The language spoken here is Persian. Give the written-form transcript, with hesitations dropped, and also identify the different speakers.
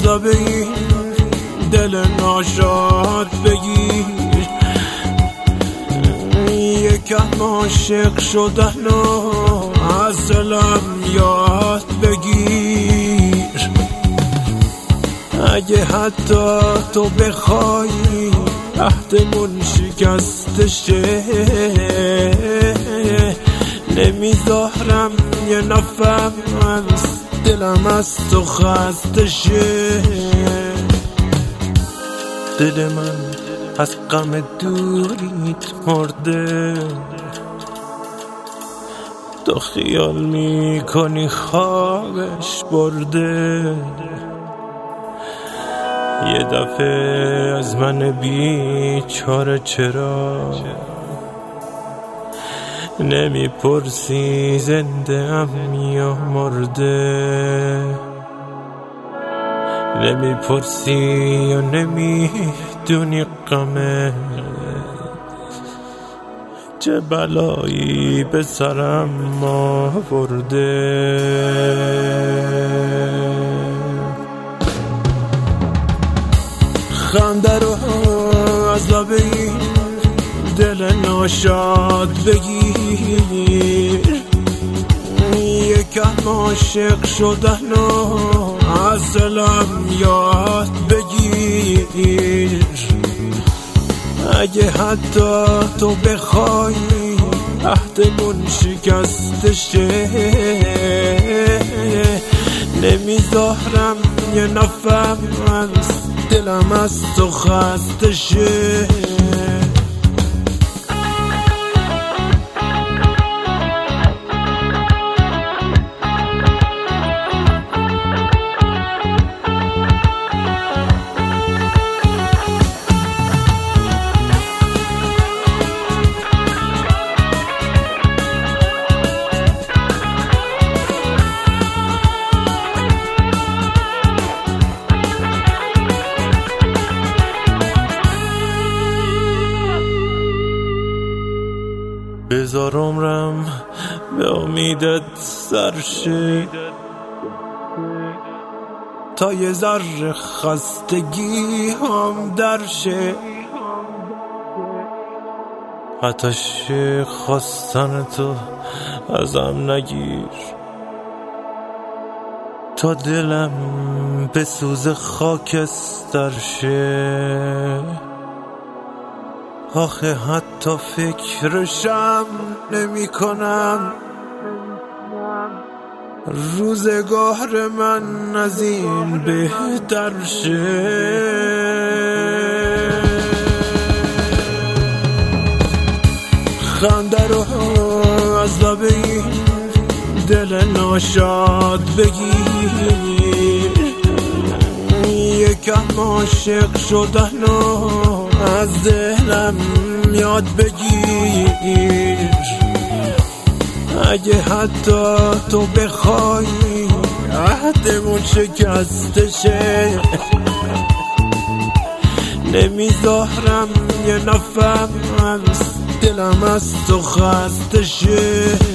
Speaker 1: لب این دل ناشاد بگیر، یکم عاشق شدن و از دلم یاد بگیر. اگه حتی تو بخوای عهدمون شکسته شه، نمیذارم یه نفر از دلم از تو خسته شه. دل من از غم دوریت مرده، تو خیال میکنی خوابش برده. یه دفعه از من بیچاره چرا نمیپرسی زنده ام یا مرده، نمیپرسی یا نمیدونی غمت چه بلایی به سرم آورده. خنده رو از لب این دل ناشاد بگیر، یکم عاشق شدن و از دلم یاد بگیر. اگه حتی تو بخوای عهدمون شکسته شه، نمیذارم یه نفر از دلم از تو خسته شه. بذار عمرم به امیدت سر شه، تا یه ذره خستگی هم در شه. آتش خواستن تو ازم نگیر، تا دلم به سوز خاکستر شه. آخه حتی فکرشم نمی کنم روزگار من از این بهتر شه. خنده رو از لب این دل ناشاد بگیر، یکم عاشق شدن و از دلم یاد بگیر. اگه حتی تو بخوای عهدمون شکسته شه، نمیذارم یه نفر از دلم از تو خسته شه.